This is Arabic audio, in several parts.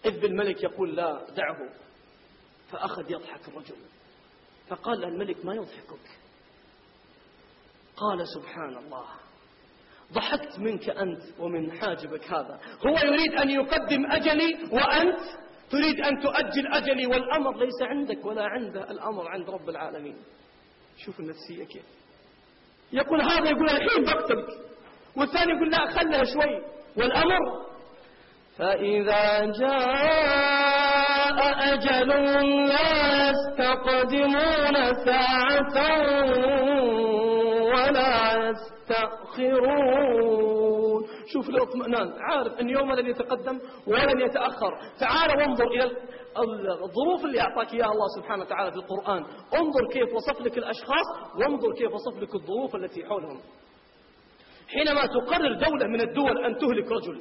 إذ بالملك يقول لا دعه. فأخذ يضحك الرجل، فقال له الملك ما يضحكك. قال سبحان الله، ضحكت منك أنت ومن حاجبك هذا، هو يريد أن يقدم أجلي وأنت تريد أن تؤجل أجلي، والأمر ليس عندك ولا عنده، الأمر عند رب العالمين. شوف النفسية كيف. يقول هذا يقول الحين بقتلك، والثاني يقول لا خلها شوي، والأمر فإذا جاء أجل لا يستقدمون ساعة ولا يستأخرون. شوف الاطمئنان، عارف أن يوم لن يتقدم ولن يتأخر. تعال وانظر إلى الظروف اللي أعطاك إياها الله سبحانه وتعالى في القرآن، انظر كيف وصف لك الأشخاص، وانظر كيف وصف لك الظروف التي حولهم. حينما تقرر دولة من الدول أن تهلك رجل،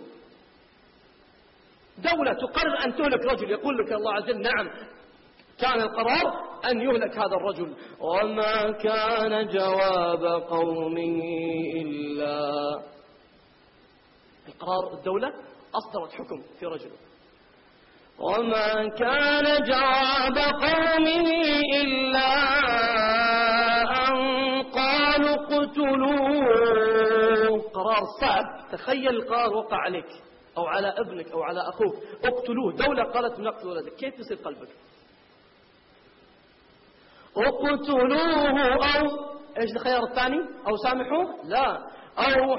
دولة تقرر أن تهلك رجل، يقول لك الله عز وجل نعم كان القرار أن يهلك هذا الرجل، وما كان جواب قومه إلا، القرار الدولة أصدرت حكم في رجل، وما كان جواب قومه إلا أن قالوا اقتلوه. قرار صعب، تخيل القرار وقع عليك أو على ابنك أو على أخوك، اقتلوه، دولة قالت نقتل ولدك، كيف يصير قلبك؟ اقتلوه أو إيش الخيار الثاني؟ أو سامحوه؟ لا، أو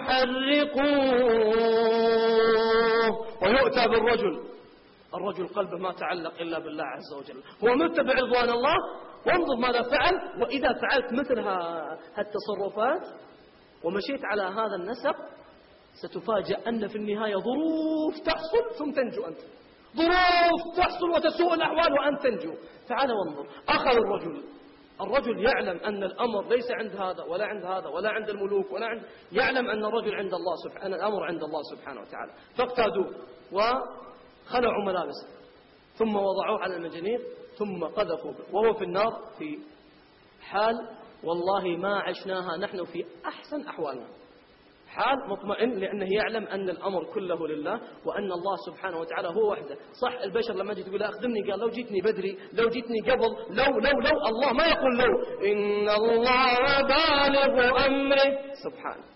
حرقوه ويؤتى بالرجل. الرجل قلبه ما تعلق إلا بالله عز وجل، هو متبع رضوان الله، وانظر ماذا فعل. وإذا فعلت مثل هالتصرفات ومشيت على هذا النسق ستفاجأ أن في النهاية ظروف تحصل ثم تنجو أنت، ظروف تحصل وتسوء الأحوال وأنت تنجو. تعال وانظر، أخذ الرجل يعلم أن الأمر ليس عند هذا ولا عند هذا ولا عند الملوك ولا عند، يعلم أن الرجل عند الله سبحانه، أن الأمر عند الله سبحانه وتعالى. فاقتادوه وخلعوا ملابسه ثم وضعوه على المنجنيق ثم قذفوا به وهو في النار، في حال والله ما عشناها نحن في أحسن أحوالنا، حال مطمئن، لأنه يعلم أن الأمر كله لله وأن الله سبحانه وتعالى هو وحده. صح البشر لما جيت تقول أخدمني، قال لو جيتني بدري، لو جيتني قبل، لو الله ما يقول لو، إن الله بالغ أمره سبحانه.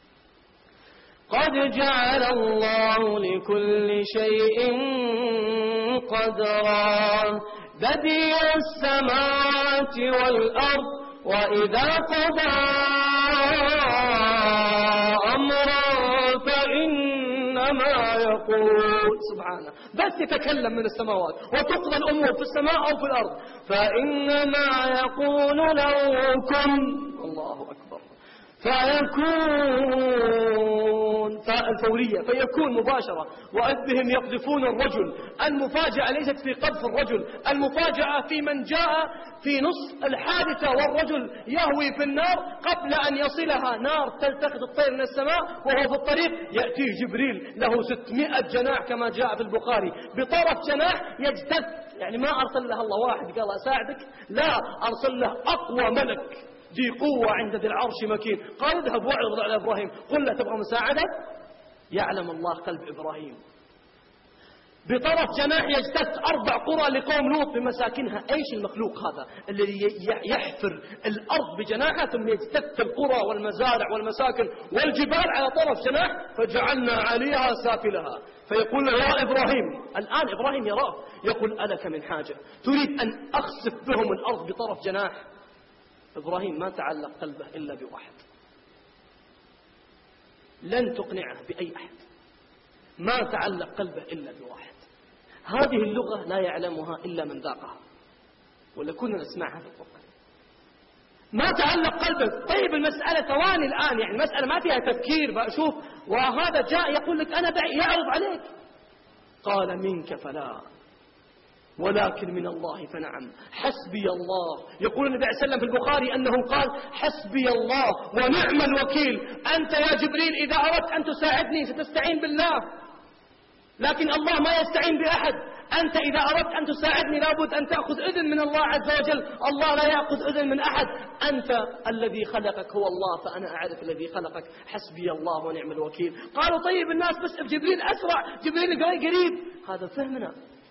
قد جعل الله لكل شيء قدرا، بديع السماوات والأرض، وإذا قضى أمرا فإنما يقول سبحانه، بس يتكلم من السماوات وتقضى الأمور في السماء أو في الأرض، فإنما يقول له كن، الله أكبر، فيكون، فالفورية، فيكون مباشرة. وإذ بهم يقذفون الرجل، المفاجأة ليست في قذف الرجل، المفاجأة في من جاء في نصف الحادثة والرجل يهوي في النار، قبل أن يصلها نار تلتقط الطير من السماء، وهو في الطريق يأتيه جبريل له 600 جناح كما جاء في البخاري، بطرف جناح يجتث، يعني ما أرسل له الله واحد قال أساعدك، لا، أرسل له أقوى ملك ذي قوة عند ذي العرش مكين، قال اذهب واعرض على إبراهيم قل له تبغى مساعدة. يعلم الله قلب إبراهيم، بطرف جناح يجتث 4 قرى لقوم لوط بمساكنها. ايش المخلوق هذا الذي يحفر الأرض بجناحه ثم يجتث القرى والمزارع والمساكن والجبال على طرف جناح، فجعلنا عليها سافلها، فيقول يا إبراهيم، الآن إبراهيم يراه، يقول ألك من حاجة تريد أن أخسف بهم الأرض بطرف جناح؟ إبراهيم ما تعلق قلبه إلا بواحد، لن تقنعه بأي أحد، ما تعلق قلبه إلا بواحد. هذه اللغة لا يعلمها إلا من ذاقها، ولا كنا نسمعها في القرآن. ما تعلق قلبه. طيب المسألة ثواني الآن، يعني المسألة ما فيها تفكير بأشوف، وهذا جاء يقول لك أنا يعرض عليك، قال منك فلا ولكن من الله فنعم، حسبي الله. يقول النبي عليه السلام في البخاري أنه قال حسبي الله ونعم الوكيل. أنت يا جبريل إذا أردت أن تساعدني ستستعين بالله، لكن الله ما يستعين بأحد. أنت إذا أردت أن تساعدني لابد أن تأخذ إذن من الله عز وجل، الله لا يأخذ إذن من أحد. أنت الذي خلقك هو الله، فأنا أعرف الذي خلقك، حسبي الله ونعم الوكيل. قالوا طيب الناس بس جبريل أسرع، جبريل قريب، هذا فهمنا.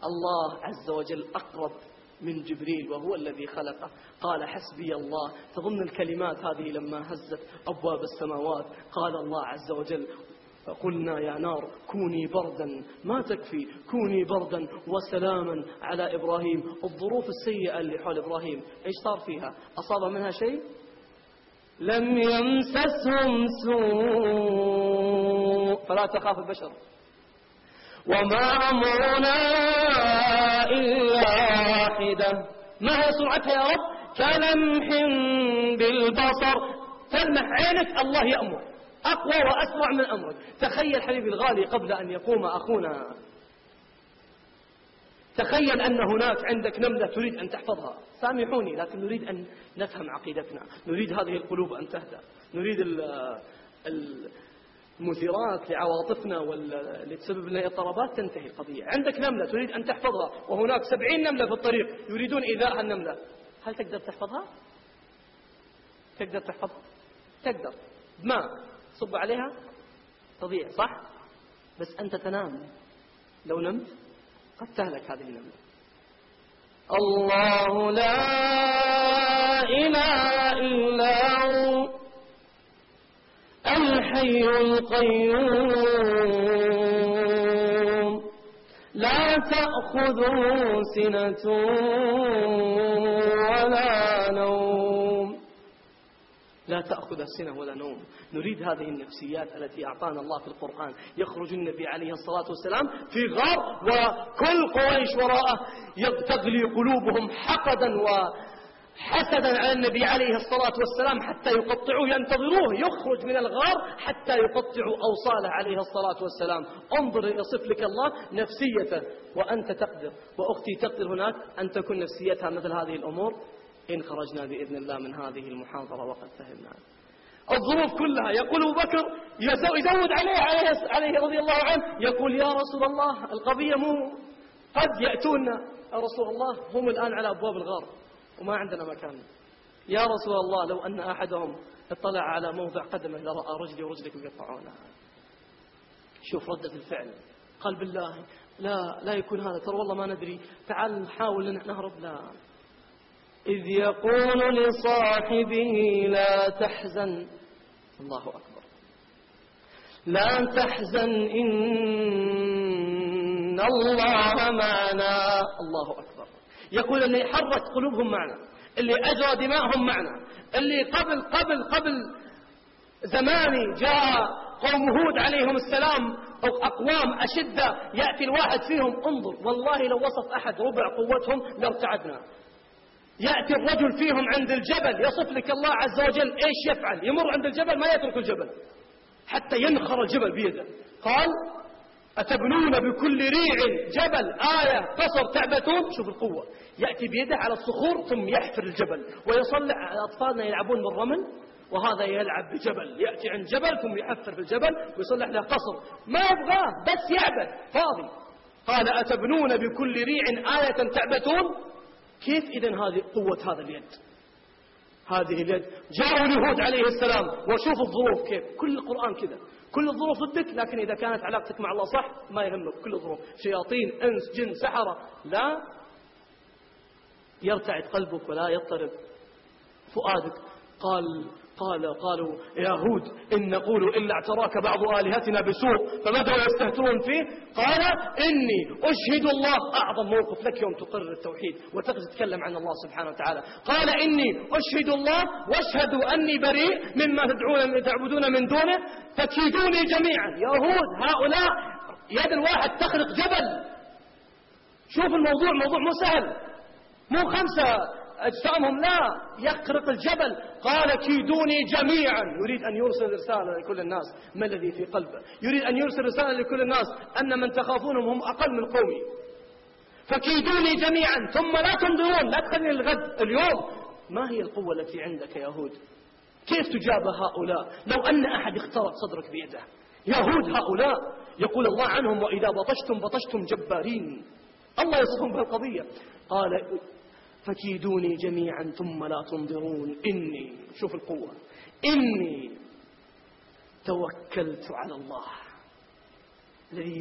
الله عز وجل أقرب من جبريل وهو الذي خلقه. قال حسبي الله. تظن الكلمات هذه لما هزت أبواب السماوات قال الله عز وجل فقلنا يا نار كوني بردا، ما تكفي كوني بردا وسلاما على إبراهيم. الظروف السيئة اللي حول إبراهيم إيش صار فيها؟ أصاب منها شيء؟ لم يمسسهم سوء. فلا تخاف البشر. وما أمرنا إلا واحدة. ما هي سرعتها يا رب؟ كلمح بالبصر. تلمح عينك الله يأمر، أقوى وأسرع من أمرك. تخيل حبيبي الغالي قبل أن يقوم أخونا، تخيل أن هناك عندك نملة تريد أن تحفظها. سامحوني لكن نريد أن نفهم عقيدتنا، نريد هذه القلوب أن تهدى، نريد المثيرات لعواطفنا واللي تسبب لنا اضطرابات تنتهي القضية. عندك نملة تريد أن تحفظها وهناك 70 نملة في الطريق يريدون إيذاء النملة، هل تقدر تحفظها؟ تقدر تحفظها؟ تقدر. بماء صب عليها تضيع، صح؟ بس أنت تنام، لو نمت قد تهلك هذه النملة. الله لا إله إلا هو الحي القيوم لا تأخذه سنة ولا نوم. لا تأخذ سنة ولا نوم. نريد هذه النفسيات التي أعطانا الله في القرآن. يخرج النبي عليه الصلاة والسلام في غار وكل قريش وراءه تغلي قلوبهم حقدا وحسدا على النبي عليه الصلاة والسلام حتى يقطعوه، ينتظروه يخرج من الغار حتى يقطعوا أوصاله عليه الصلاة والسلام. انظر يصف لك الله نفسيته، وأنت تقدر وأختي تقدر هناك أن تكون نفسيتها مثل هذه الأمور إن خرجنا بإذن الله من هذه المحاضرة وقد فهمنا الظروف كلها. يقول أبو بكر يزود عليه رضي الله عنه، يقول يا رسول الله القضية مو قد يأتونا يا رسول الله، هم الآن على أبواب الغار وما عندنا مكان. يا رسول الله لو أن أحدهم اطلع على موضع قدمه لرأى رجلي ورجلك يقطعونها. شوف ردة الفعل. قال بالله لا يكون هذا، ترى والله ما ندري، تعال نحاول نهرب. لا. إذ يقول لصاحبه لا تحزن، الله أكبر، لا تحزن إن الله معنا. الله أكبر. يقول اللي حرك قلوبهم معنا، اللي أجرى دماءهم معنا، اللي قبل زماني جاء قوم هود عليهم السلام أو أقوام أشدة يأتي الواحد فيهم، انظر والله لو وصف أحد ربع قوتهم لارتعدنا. يأتي الرجل فيهم عند الجبل، يصف لك الله عز وجل إيش يفعل، يمر عند الجبل ما يترك الجبل حتى ينخر الجبل بيده. قال أتبنون بكل ريع جبل آية قصر تعبثون. شوف القوة، يأتي بيده على الصخور ثم يحفر الجبل ويصلح. أطفالنا يلعبون بالرمل وهذا يلعب بجبل، يأتي عند جبل ثم يحفر في الجبل ويصلح له قصر، ما يبغاه بس يعبث فاضي. قال أتبنون بكل ريع آية تعبثون. كيف إذن هذه قوة هذا اليد؟ هذه اليد. جاءوا اليهود عليه السلام وشوف الظروف كيف، كل القرآن كذا، كل الظروف ضدك، لكن إذا كانت علاقتك مع الله صح ما يهمك كل الظروف، شياطين أنس جن سحرة، لا يرتعد قلبك ولا يضطرب فؤادك. قالوا يا هود إن نقول إلا اعتراك بعض آلهتنا بسوء فبدأوا يستهترون فيه. قال إني أشهد الله. أعظم موقف لك يوم تقرر التوحيد وتقدر تتكلم عن الله سبحانه وتعالى. قال إني أشهد الله واشهدوا أني بريء مما تعبدون من دونه فكيدوني جميعا. يا هود هؤلاء يد الواحد تخرق جبل. شوف الموضوع موضوع مو سهل، مو 5 أجسامهم، لا يخرق الجبل. قال كيدوني جميعا. يريد أن يرسل رسالة لكل الناس. ما الذي في قلبه؟ يريد أن يرسل رسالة لكل الناس أن من تخافونهم هم أقل من قومي. فكيدوني جميعا ثم لا تنظرون. لا تخلي الغد اليوم. ما هي القوة التي عندك يا هود؟ كيف تجاب هؤلاء لو أن أحد اخترق صدرك بيده؟ يا هود هؤلاء يقول الله عنهم وإذا بطشتم جبارين. الله يصفهم بهالقضية. قال فكيدوني جميعا ثم لا تنظرون إني، شوف القوة، إني توكلت على الله الذي